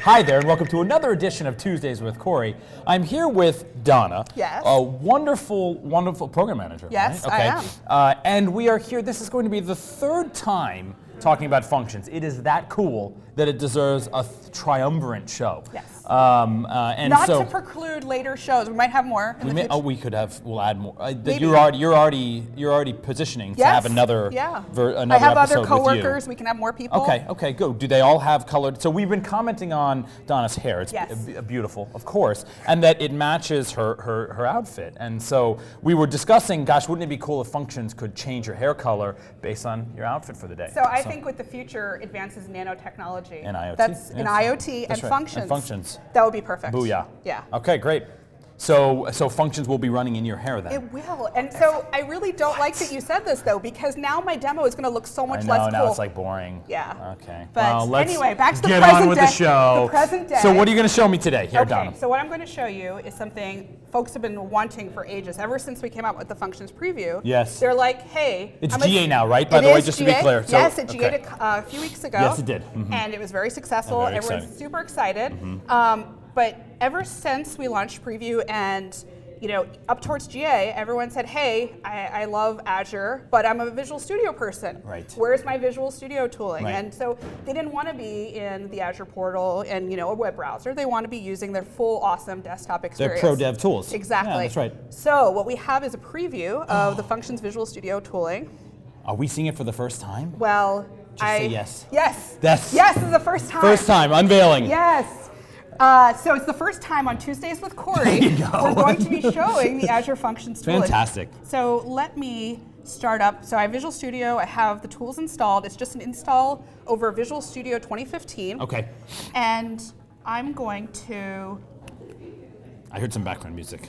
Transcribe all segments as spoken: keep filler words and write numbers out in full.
Hi there, and welcome to another edition of Tuesdays with Corey. I'm here with Donna, yes. a wonderful, wonderful program manager. Yes, right? Okay. I am. Uh, and we are here, this is going to be the third time talking about functions. It is that cool that it deserves a th- triumvirate show. Yes. Um, uh, and Not so to preclude later shows. We might have more in we the may, future. oh, we could have. We'll add more. Uh, Maybe. you're already, you're already, you're already positioning yes. to have another. Yeah. Ver, another I have episode other coworkers. With you. We can have more people. Okay. Okay. Good. Do they all have colored? So we've been commenting on Donna's hair. It's yes. b- beautiful, of course, and that it matches her, her her outfit. And so we were discussing, gosh, wouldn't it be cool if functions could change your hair color based on your outfit for the day? So I so. think with the future advances in nanotechnology, and IoT, that's yes. in IoT that's and right. functions. And functions. That would be perfect. Booyah. Yeah. Okay, great. So, so functions will be running in your hair then? It will. And so I really don't what? like that you said this, though, because now my demo is going to look so much I know, less cool. now it's like boring. Yeah. Okay. But well, let's anyway, back to the get present on with day. the show. The present day. So what are you going to show me today? Here, okay, Donna. so what I'm going to show you is something folks have been wanting for ages, ever since we came out with the functions preview. Yes. They're like, hey. It's I'm G A a, now, right? By it the way, is just G A. to be clear. So, yes, it G A'd okay. a, uh, a few weeks ago. Yes, it did. Mm-hmm. And it was very successful. Very Everyone's exciting. super excited. Mm-hmm. Um, but ever since we launched preview and you know, up towards G A, everyone said, hey, I, I love Azure, but I'm a Visual Studio person. Right. Where's my Visual Studio tooling? Right. And so they didn't want to be in the Azure portal and, you know, a web browser. They want to be using their full awesome desktop experience. They're pro dev tools. Exactly. Yeah, that's right. So what we have is a preview of the Functions Visual Studio tooling. Are we seeing it for the first time? Well, Just I... say yes. Yes. That's yes, this is the first time. First time, unveiling. Yes. Uh, so it's the first time on Tuesdays with Corey, we're going to be showing the Azure Functions tooling. Fantastic. So let me start up. So I have Visual Studio, I have the tools installed. It's just an install over Visual Studio twenty fifteen. Okay. And I'm going to... I heard some background music.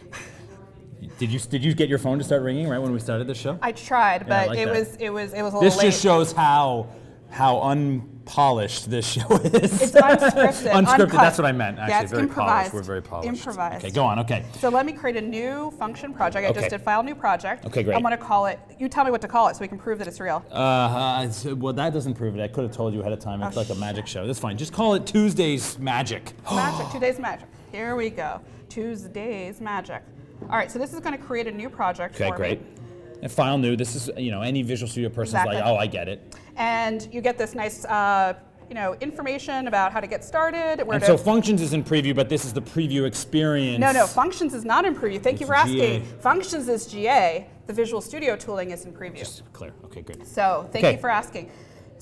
Did you did you get your phone to start ringing right when we started the show? I tried, Yeah, I but like it that. was it was it was a little This late. just shows how how unpolished this show is. It's unscripted. Unscripted, uncut. That's what I meant, actually. Yeah, it's very improvised. polished. We're very polished. Improvised. Okay, go on, okay. So let me create a new function project. I Okay. just did file new project. Okay, great. I'm going to call it, you tell me what to call it so we can prove that it's real. Uh, uh, so- well, that doesn't prove it. I could have told you ahead of time. It's Oh, like a magic show. That's fine. Just call it Tuesday's Magic. Magic, two days magic. Here we go. Tuesday's magic. All right, so this is going to create a new project Okay, for great. me. And file new. This is, you know, any Visual Studio person's Exactly. like, oh, I get it. And you get this nice, uh, you know, information about how to get started. Where And to so Functions is in preview, but this is the preview experience. No, no, Functions is not in preview. Thank you It's for G A. asking. Functions is G A. The Visual Studio tooling is in preview. Just clear. Okay, great. So thank Okay. you for asking.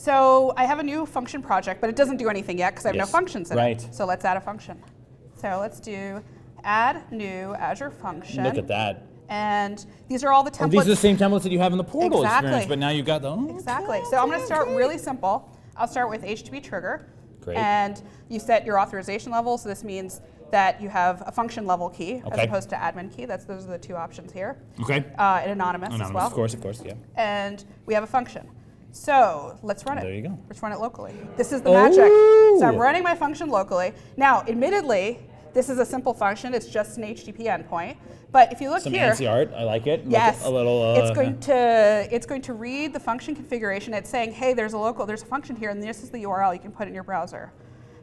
So I have a new function project, but it doesn't do anything yet because I have Yes. no functions in Right. it. So let's add a function. So let's do add new Azure function. Look at that. And these are all the templates. Oh, these are the same templates that you have in the portal Exactly. experience, but now you've got the. Oh, Exactly. okay, So I'm going to okay, start okay. really simple. I'll start with H T T P trigger. Great. And you set your authorization level. So this means that you have a function level key as Okay. opposed to admin key. That's those are the two options here. Okay. Uh, and anonymous, Anonymous, as well. of course, of course, yeah. And we have a function. So let's run it. There you go. Let's run it locally. This is the magic. So I'm Oh. running my function locally. Now, admittedly, this is a simple function. It's just an H T T P endpoint. But if you look Some here, fancy art. I like it. Look, yes, a little. Uh, it's going to it's going to read the function configuration. It's saying, hey, there's a local, there's a function here, and this is the U R L. You can put it in your browser.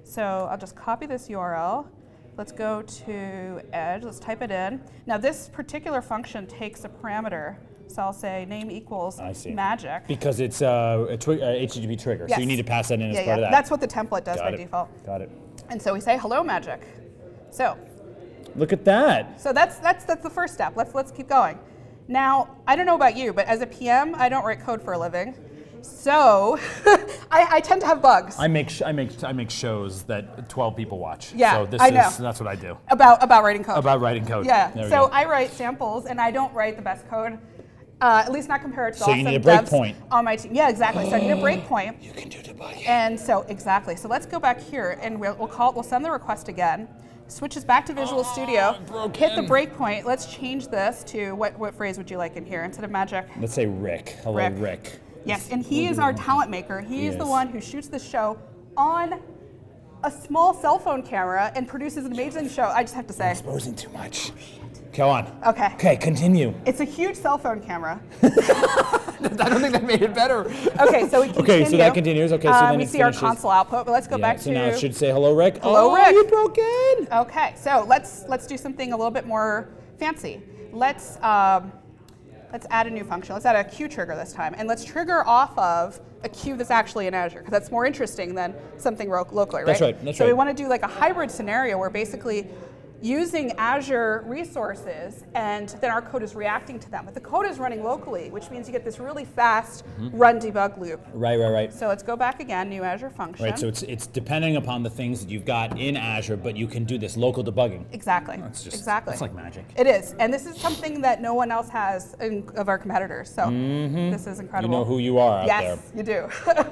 So I'll just copy this U R L. Let's go to Edge. Let's type it in. Now this particular function takes a parameter. So I'll say name equals I see. magic. Because it's uh, a twi- uh, H T T P trigger, Yes. so you need to pass that in yeah, as part yeah. of that. That's what the template does Got by it. default. Got it. And so we say hello magic. So Look at that. So that's that's that's the first step. Let's let's keep going. Now, I don't know about you, but as a P M, I don't write code for a living. So I, I tend to have bugs. I make sh- I make I make shows that twelve people watch. Yeah, So this I is know. that's what I do. about about writing code. About writing code. Yeah. There we So go. I write samples, and I don't write the best code. Uh, at least not compared to So you awesome need a devs breakpoint. on my team. Yeah, exactly. So I need a breakpoint. You can do debugging. And so exactly. So let's go back here, and we'll, we'll call. We'll send the request again. Switches back to Visual Oh, Studio. it broke Hit the in. breakpoint. Let's change this to what what phrase would you like in here instead of magic? Let's say Rick. Hello, Rick. Rick. Yes, and he is our talent maker. He, He is the is. one who shoots the show on a small cell phone camera and produces an amazing show. I just have to say. Exposing too much. Go on. Okay. Okay, continue. It's a huge cell phone camera. I don't think that made it better. Okay, so we continue. Okay, so that continues. Okay, so Um, then we it see our finishes. console output, but let's go Yeah, back so to. now it should say hello, Rick. Hello, oh, Rick. You broke in. Okay, so let's let's do something a little bit more fancy. Let's um, let's add a new function. Let's add a queue trigger this time, and let's trigger off of a queue that's actually in Azure, because that's more interesting than something ro- locally, right? That's right, that's so we right. want to do like a hybrid scenario where basically using Azure resources, and then our code is reacting to them. But the code is running locally, which means you get this really fast Mm-hmm. run debug loop. Right, right, right. So let's go back again, new Azure function. Right, so it's it's depending upon the things that you've got in Azure, but you can do this local debugging. Exactly. That's just exactly. It's like magic. It is, and this is something that no one else has in, of our competitors. So this is You incredible. know who you are out yes, there. you do.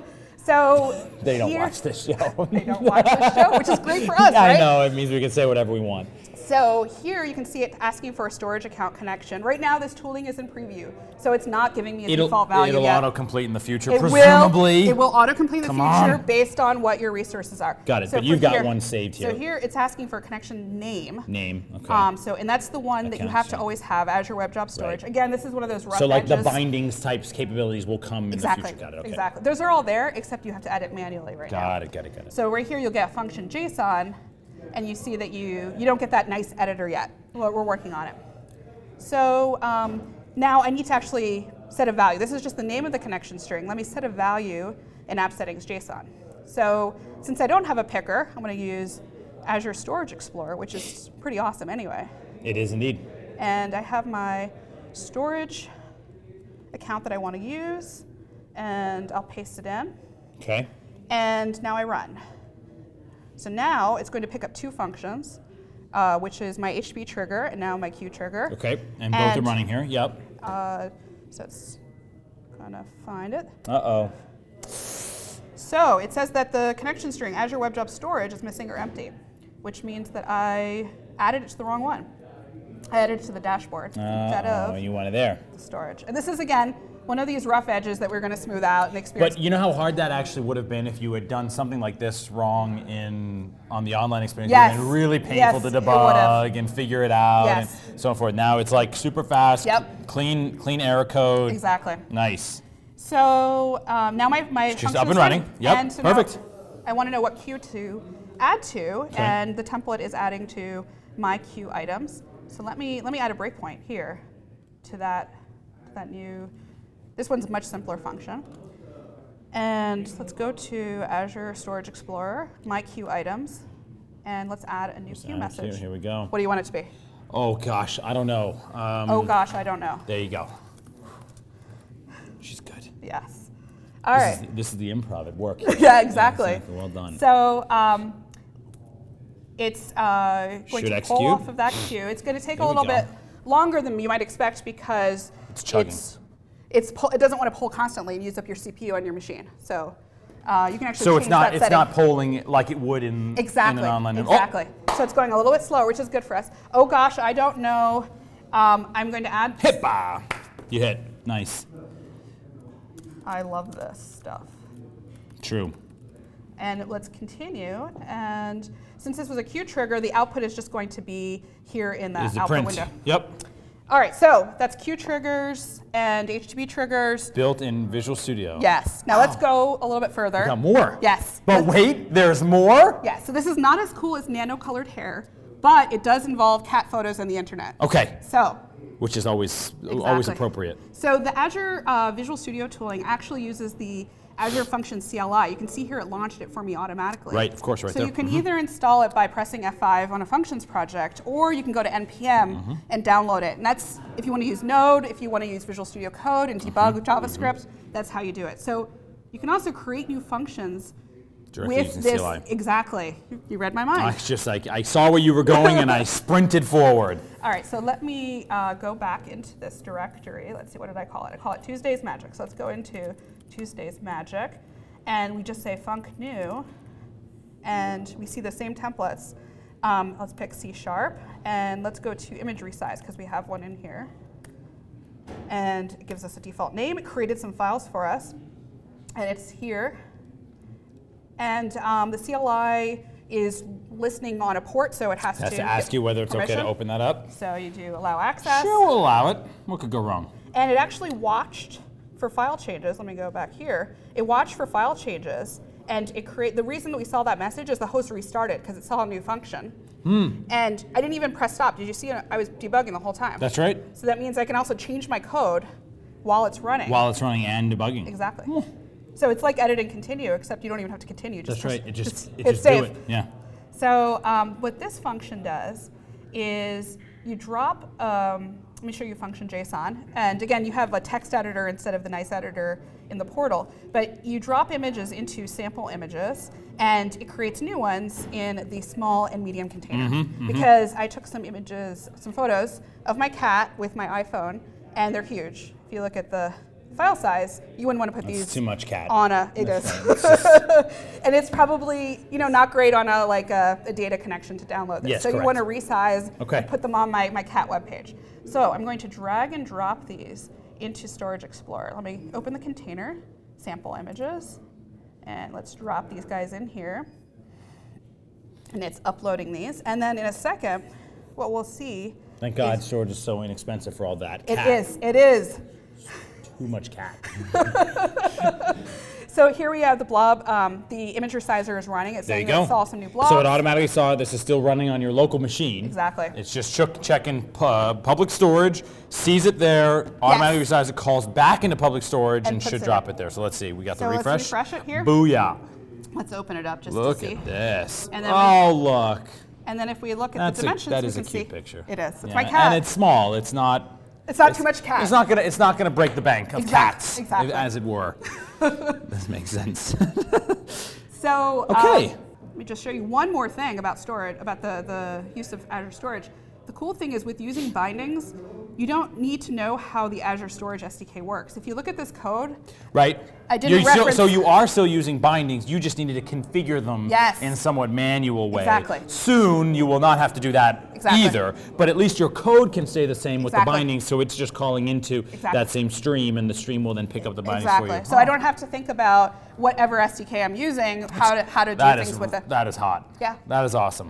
So They don't here- watch this show. They don't watch this show, which is great for us, I right? know, it means we can say whatever we want. So here you can see it asking for a storage account connection. Right now, this tooling is in preview, so it's not giving me a It'll, default value it'll yet. autocomplete in the future, It presumably. will. It will autocomplete in the Come future on. based on what your resources are. Got it, So but for you've got here- one saved here. So here it's asking for a connection name. Name, okay. Um, so, and that's the one that you have to Connection. always have, Azure Web Job Storage. Right. Again, this is one of those rough so like edges. the bindings types capabilities will come in Exactly. the future. Got it, okay. Exactly. Those are all there, except you have to edit manually right now. Got it, got it, got it. So right here you'll get a function JSON, and you see that you you don't get that nice editor yet. Well, we're working on it. So um, now I need to actually set a value. This is just the name of the connection string. Let me set a value in app settings JSON. So since I don't have a picker, I'm going to use Azure Storage Explorer, which is pretty awesome anyway. It is indeed. And I have my storage account that I want to use, and I'll paste it in. Okay. And now I run. So now it's going to pick up two functions, uh, which is my H T T P trigger and now my queue trigger. Okay, and both are And- running here, yep. Uh, so it's gonna find it. Uh-oh. So it says that the connection string Azure Web Job Storage is missing or empty, which means that I added it to the wrong one. I added it to the dashboard instead Uh-oh, of you want it there. the storage. And this is, again, one of these rough edges that we're going to smooth out and experience. But you know how hard that actually would have been if you had done something like this wrong in on the online experience? It would have Yes. been really painful Yes, to it would have. debug and figure it out Yes. and so forth. Now it's like super fast, Yep. clean, clean error code. Exactly. Nice. So um, now my, my It's just function up and is running. ready. Yep, And so now perfect. I want to know what queue to add to, Okay. and the template is adding to my queue items. So let me let me add a breakpoint here to that to that new. This one's a much simpler function. And let's go to Azure Storage Explorer, my queue items, and let's add a new queue Add message. queue, Here we go. What do you want it to be? Oh gosh, I don't know. Um, Oh gosh, I don't know. There you go. She's good. Yes. All This right. is, this is the improv at work. Yeah, exactly. exactly. Well done. So um, it's uh, going Should to execute. pull off of that queue. It's going to take There a we little go. bit longer than you might expect because It's chugging. it's, it's pull, it doesn't want to pull constantly and use up your C P U on your machine. So uh, you can actually So change it's not that it's setting. not polling like it would in, exactly in an online. exactly. So it's going a little bit slower, which is good for us. Oh gosh, I don't know. Um, I'm going to add. Oh, hippa! You hit. Nice. I love this stuff. True. And let's continue. And since this was a queue trigger, the output is just going to be here in the Is the output print. window. Yep. All right, so that's queue triggers and H T T P triggers. Built in Visual Studio. Yes. Now let's go a little bit further. We got more. Yes. But wait, there's more? Yeah, so this is not as cool as nano-colored hair, but it does involve cat photos and the internet. Okay. So, Which is always always Exactly. appropriate. so the Azure uh, Visual Studio tooling actually uses the Azure Function C L I. You can see here it launched it for me automatically. Right, of course, right so there. you can Mhm. either install it by pressing F five on a functions project, or you can go to N P M Mm-hmm. and download it. And that's if you want to use Node, if you want to use Visual Studio Code and debug with Mm-hmm. JavaScript, that's how you do it. So you can also create new functions Directly with using this. C L I. Exactly. You read my mind. I just like I saw where you were going and I sprinted forward. All right, so let me uh, go back into this directory. Let's see, what did I call it? I call it Tuesday's Magic. So let's go into Tuesday's Magic, and we just say func new, and we see the same templates. Um, let's pick C sharp, and let's go to image resize because we have one in here. And it gives us a default name. It created some files for us, and it's here. And um, the C L I is listening on a port, so it has, Has to to ask you whether it's okay permission. to open that up. So you do allow access. Sure, we'll allow it. What could go wrong? And it actually watched for file changes. Let me go back here. It watched for file changes, and it create. The reason that we saw that message is the host restarted because it saw a new function. Hmm. And I didn't even press stop. Did you see? I was debugging the whole time. That's right. So that means I can also change my code while it's running. While it's running and debugging. Exactly. So it's like edit and continue, except you don't even have to continue. Just That's right. It just just it hit just save. do it. Yeah. So um, what this function does is you drop, um, let me show you function JSON. And again, you have a text editor instead of the nice editor in the portal. But you drop images into sample images, and it creates new ones in the small and medium container. Mm-hmm, mm-hmm. Because I took some images, some photos of my cat with my iPhone, and they're huge. If you look at the file size, you wouldn't want to put That's these too much cat. on a, it That's is. right. It's just- And it's probably, you know, not great on a like a, a data connection to download this. Yes, so correct. you want to resize Okay. and put them on my, my cat webpage. So I'm going to drag and drop these into Storage Explorer. Let me open the container, sample images, and let's drop these guys in here. And it's uploading these. And then in a second, what we'll see. Thank God is, storage is so inexpensive for all that. It Cat. is, it is. Too much cat. So here we have the blob. Um, the image resizer is running. It's There you saying that go. it saw some new blobs. So it automatically saw this is still running on your local machine. Exactly. It's just ch- checking pu- public storage, sees it there, automatically resize it, calls back into public storage, And and, puts should it drop in. it there. So let's see. We got So the let's refresh. refresh it here. Booyah. Let's open it up just Look to see. at this. And then oh, look. And then if we look at That's the a, dimensions, that we is a can cute see picture. it is. It's Yeah, my cat. And it's small. It's not. It's not too much cat. It's not gonna. It's not gonna break the bank of Exact- cats, exactly. as it were. This makes sense. So Okay. um, let me just show you one more thing about storage, about the, the use of Azure Storage. The cool thing is with using bindings, you don't need to know how the Azure Storage S D K works. If you look at this code, Right. I didn't You're still- reference- so you are still using bindings. You just needed to configure them Yes. in somewhat manual way. Exactly. Soon you will not have to do that Exactly. either. But at least your code can stay the same with the Exactly. bindings. So it's just calling into Exactly. that same stream, and the stream will then pick up the bindings exactly. for you. So I don't have to think about whatever S D K I'm using, how to how to do That things is with it. that is hot. Yeah. That is awesome.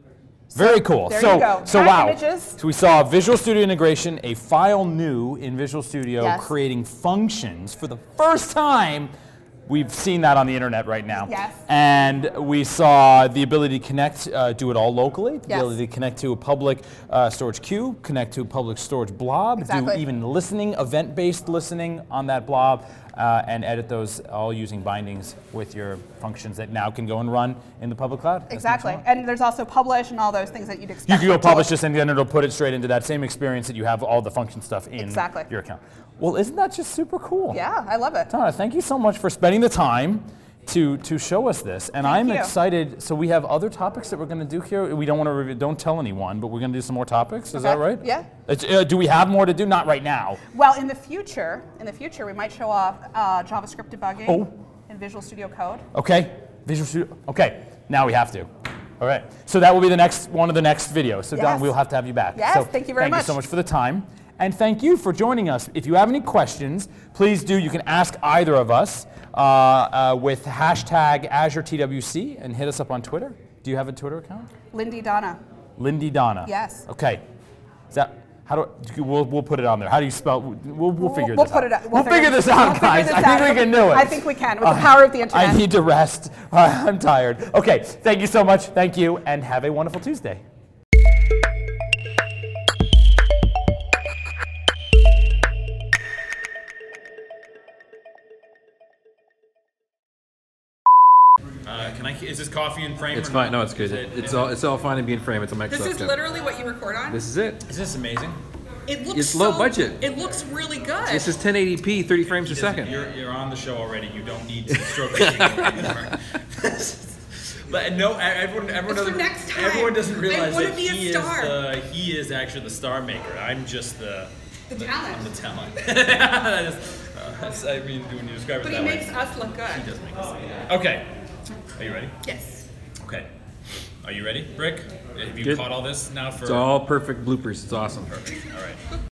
Very cool. there so, you go. so Cat wow. images. So we saw Visual Studio integration, a file new in Visual Studio Yes. creating functions for the first time. We've seen that on the internet right now. Yes. And we saw the ability to connect, uh, do it all locally, the Yes. ability to connect to a public uh, storage queue, connect to a public storage blob, Exactly. do even listening, event-based listening on that blob, uh, and edit those all using bindings with your functions that now can go and run in the public cloud. as Exactly. next one. And there's also publish and all those things that you'd expect. You can go from tools. publish this and then it'll put it straight into that same experience that you have all the function stuff in Exactly. your account. Well, isn't that just super cool? Yeah, I love it. Donna, thank you so much for spending the time to to show us this. And Thank I'm you. excited. So we have other topics that we're going to do here. We don't want to review, don't tell anyone, but we're going to do some more topics. Is that Okay. right? Yeah. It's, uh, do we have more to do? Not right now. Well, in the future, in the future, we might show off uh, JavaScript debugging Oh. in Visual Studio Code. Okay. Visual Studio. Okay. Now we have to. All right. So that will be the next one of the next videos. So Don, Yes. we'll have to have you back. Yes, So thank you very thank much. you so much for the time. And thank you for joining us. If you have any questions, please do. You can ask either of us uh, uh, with hashtag Azure T W C and hit us up on Twitter. Do you have a Twitter account? Lindy Donna. Lindy Donna. Yes. Okay. Is that how do I, we'll we'll put it on there? How do you spell? We'll we'll figure we'll this put out. it out. We'll, figure this out, we'll figure guys. this I think out. we can do it. I think we can with the power of the internet. I need to rest. Uh, I'm tired. Okay. Thank you so much. Thank you, and have a wonderful Tuesday. Uh, can I? Is this coffee in frame? It's or fine. not? No, it's good. Is it- It's is all it- it's all fine and being frame. It's a Microsoft. This is job. literally what you record on? This is it. Is this amazing? It looks It's low so- budget. It looks really good. This is ten eighty p, thirty frames a Doesn't- second. You're, you're on the show already. You don't need to stroke the keyboard anymore. But no, everyone, everyone It's for doesn't. next time. Everyone doesn't I realize wanna that be a he star. is the he is actually the star maker. I'm just the The talent. I'm the talent. That is, uh, that's- I mean, when you describe but it he that makes way, us look he good. does make us. Okay, are you ready? Yes. Okay, are you ready, Rick? Have you Good. caught all this now for? It's all perfect bloopers. It's awesome. Perfect. All right.